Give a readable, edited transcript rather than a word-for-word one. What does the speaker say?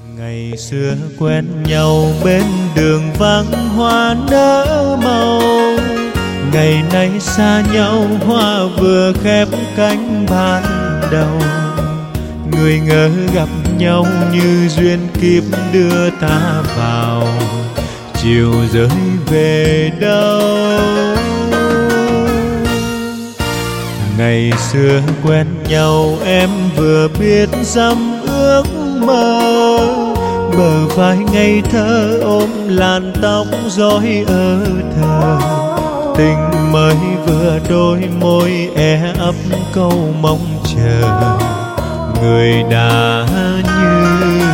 Ngày xưa quen nhau bên đường vắng hoa nở màu, ngày nay xa nhau hoa vừa khép cánh ban đầu. Người ngỡ gặp nhau như duyên kiếp đưa ta vào, chiều rơi về đâu. Ngày xưa quen nhau em vừa biết dăm ước mơ, bờ vai ngây thơ ôm làn tóc rối ơ thơ. Tình mới vừa đôi môi ấp câu mong chờ, người đã như